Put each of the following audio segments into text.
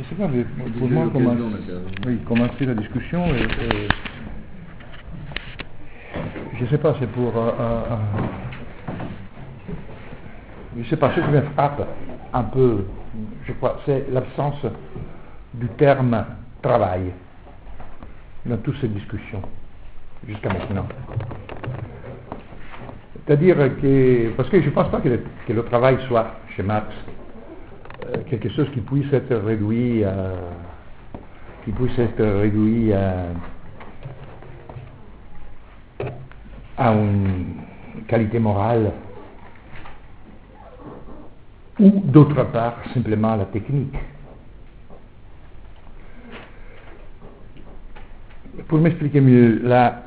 sais pas, mais pour moi, commencer la discussion, je ne sais pas, c'est pour... je ne sais pas, ce qui me frappe un peu, je crois, c'est l'absence du terme travail dans toutes ces discussions, jusqu'à maintenant. C'est-à-dire que, parce que je ne pense pas que le travail soit, chez Marx, quelque chose qui puisse être réduit à une qualité morale, ou d'autre part simplement à la technique. Pour m'expliquer mieux, là,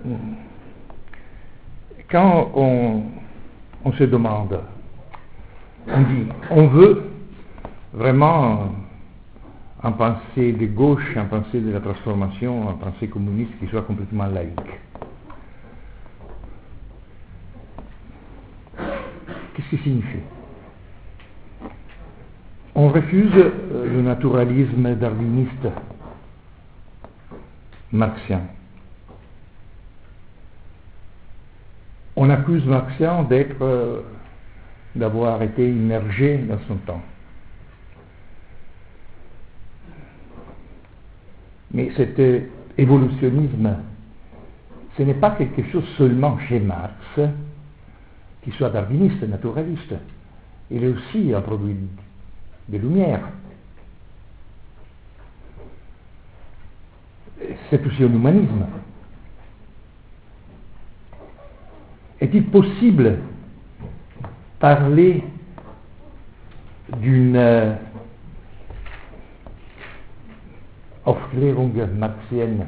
quand on se demande, on dit, on veut vraiment en pensée de gauche, en pensée de la transformation, en pensée communiste qui soit complètement laïque. Qu'est-ce que signifie? On refuse le naturalisme darwiniste marxien. On accuse Marxien d'avoir été immergé dans son temps. Mais cet évolutionnisme, ce n'est pas quelque chose seulement chez Marx, qui soit darwiniste, naturaliste. Il est aussi un produit des Lumières. C'est aussi un humanisme. Est-il possible parler d'une Aufklärung marxienne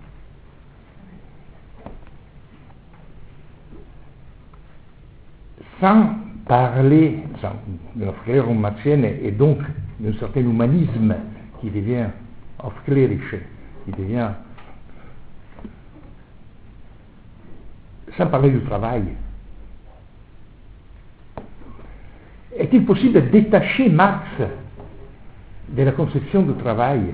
sans parler de l'Aufklärung marxienne et donc d'un certain humanisme qui devient aufklärisch, qui devient, sans parler du travail? Est-il possible de détacher Marx de la conception du travail?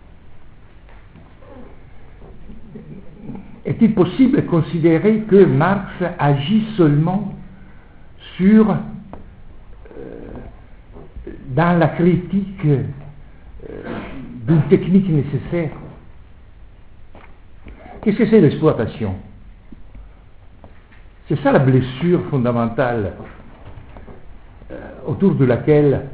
Est-il possible de considérer que Marx agit seulement dans la critique d'une technique nécessaire? Qu'est-ce que c'est l'exploitation? C'est ça la blessure fondamentale autour de laquelle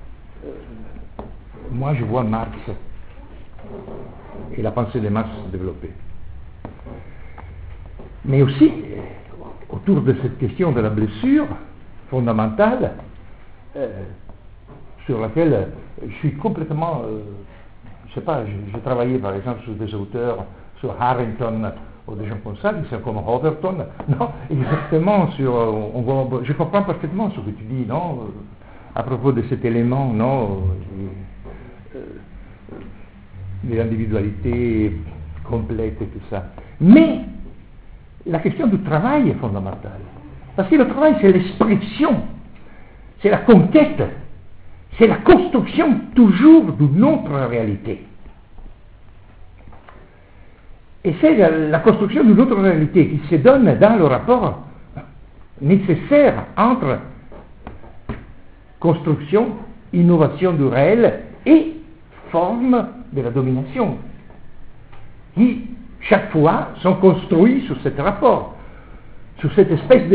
moi je vois Marx et la pensée de Marx se développer. Mais aussi, autour de cette question de la blessure fondamentale, sur laquelle je suis complètement, je ne sais pas, j'ai travaillé par exemple sur des auteurs, sur Harrington, ou des gens comme ça, qui sont comme Overton, non, exactement je comprends parfaitement ce que tu dis, non, à propos de cet élément, non, de l'individualité complète et tout ça. Mais la question du travail est fondamentale. Parce que le travail, c'est l'expression, c'est la conquête, c'est la construction toujours d'une autre réalité. Et c'est la construction d'une autre réalité qui se donne dans le rapport nécessaire entre construction, innovation du réel et forme de la domination, qui chaque fois sont construits sur cet rapport, sur cette espèce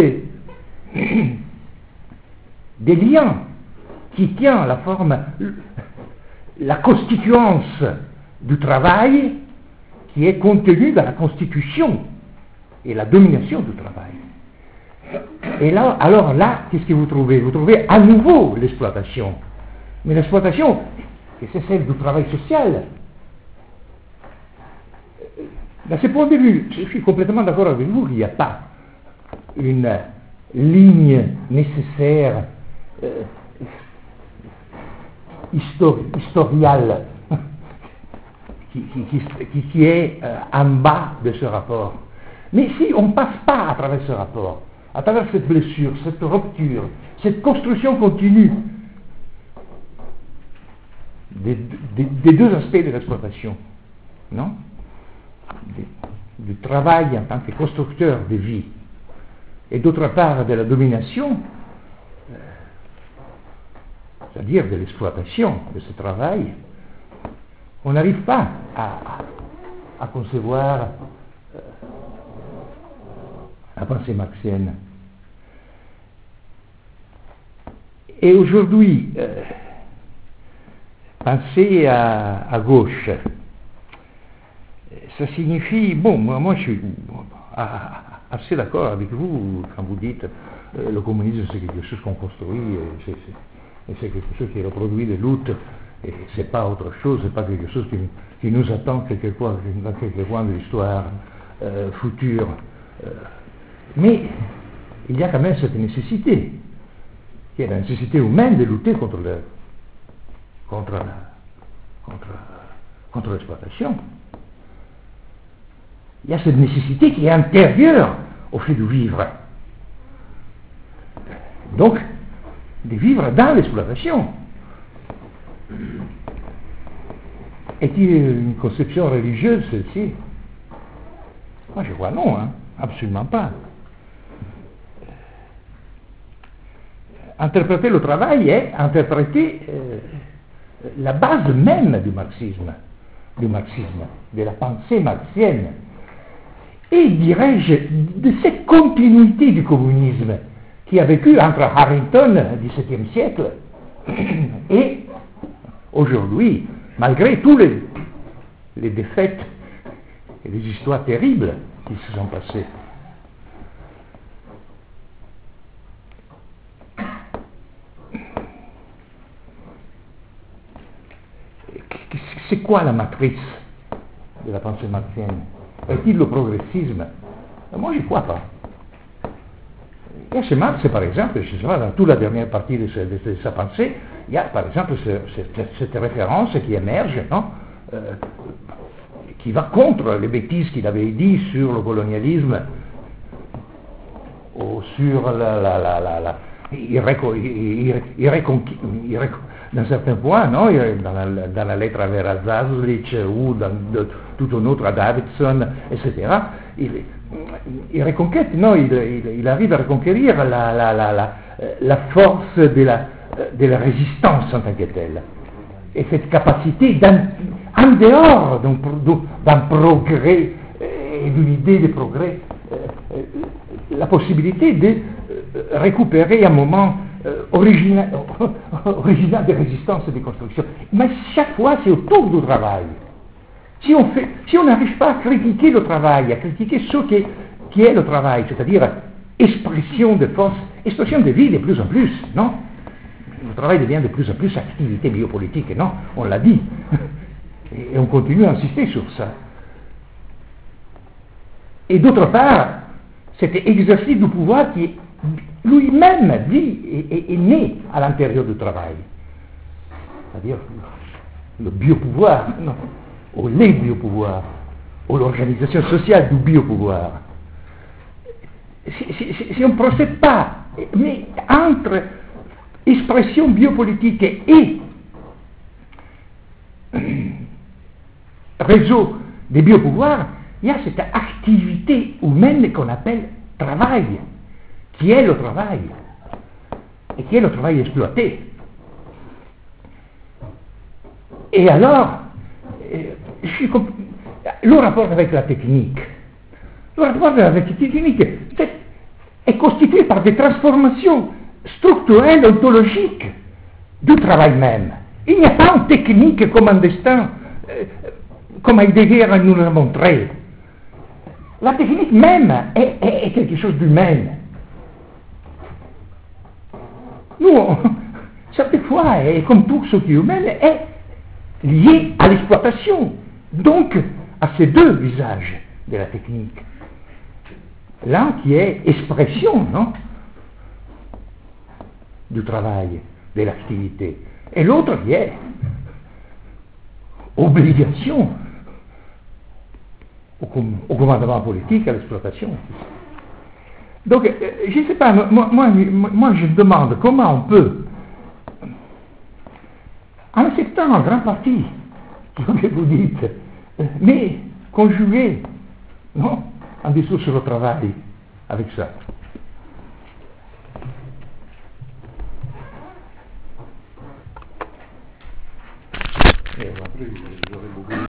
de lien qui tient la forme, la constituance du travail qui est contenue dans la constitution et la domination du travail. Et là, alors là, qu'est-ce que vous trouvez? Vous trouvez à nouveau l'exploitation. Mais l'exploitation, c'est celle du travail social. De ce point de vue, je suis complètement d'accord avec vous qu'il n'y a pas une ligne nécessaire historiale qui est en bas de ce rapport. Mais si on ne passe pas à travers ce rapport, à travers cette blessure, cette rupture, cette construction continue des deux aspects de l'exploitation, non? Du travail en tant que constructeur de vie, et d'autre part de la domination, c'est-à-dire de l'exploitation de ce travail, on n'arrive pas à concevoir la pensée marxienne. Et aujourd'hui, penser à gauche, ça signifie, bon, moi je suis assez d'accord avec vous quand vous dites le communisme c'est quelque chose qu'on construit, et c'est quelque chose qui reproduit des luttes, et c'est pas autre chose, c'est pas quelque chose qui nous attend dans quelques coins de l'histoire future. Mais il y a quand même cette nécessité, qui est la nécessité humaine de lutter contre l'exploitation. Il y a cette nécessité qui est antérieure au fait de vivre. Donc, de vivre dans l'exploitation. Est-il une conception religieuse, celle-ci? Moi, je crois non, absolument pas. Interpréter le travail est interpréter la base même du marxisme, de la pensée marxienne, et dirais-je, de cette continuité du communisme qui a vécu entre Harrington, XVIIe siècle, et aujourd'hui, malgré tous les défaites et les histoires terribles qui se sont passées. C'est quoi la matrice de la pensée marxienne? Est-il le progressisme? Moi, je ne crois pas. Il y a chez Marx, par exemple, je sais pas, dans toute la dernière partie de sa pensée, il y a par exemple cette référence qui émerge, non, qui va contre les bêtises qu'il avait dit sur le colonialisme, ou sur dans certains points, non, dans la lettre à Vera Zazlich ou dans tout un autre à Davidson, etc. Il reconquête, non, il arrive à reconquérir la force de la résistance en tant que telle. Et cette capacité en dehors d'un progrès et d'une idée de progrès, la possibilité de récupérer un moment original de résistance et de construction. Mais chaque fois, c'est autour du travail. Si on n'arrive pas à critiquer le travail, à critiquer ce qui est le travail, c'est-à-dire expression de force, expression de vie de plus en plus, non? Le travail devient de plus en plus activité biopolitique, non? On l'a dit. Et on continue à insister sur ça. Et d'autre part, cet exercice du pouvoir qui lui-même vit et est né à l'intérieur du travail. C'est-à-dire le biopouvoir, non? Ou les biopouvoirs, ou l'organisation sociale du biopouvoir. Si on ne procède pas, mais entre expression biopolitique et réseau des biopouvoirs, il y a cette activité humaine qu'on appelle travail, qui est le travail, et qui est le travail exploité. Et alors, le rapport avec la technique, est constitué par des transformations structurelles, ontologiques du travail même. Il n'y a pas une technique comme un destin, comme Heidegger nous l'a montré. La technique même est quelque chose d'humain. Nous, certaines fois, et comme tout ce qui est humain, est lié à l'exploitation, donc à ces deux visages de la technique. L'un qui est expression, non, du travail, de l'activité, et l'autre qui est obligation au commandement politique, à l'exploitation. Donc, je ne sais pas, moi je me demande comment on peut en acceptant en grande partie ce que vous dites, mais conjuguer, non, un discours sur le travail avec ça. Et après, j'aurais beaucoup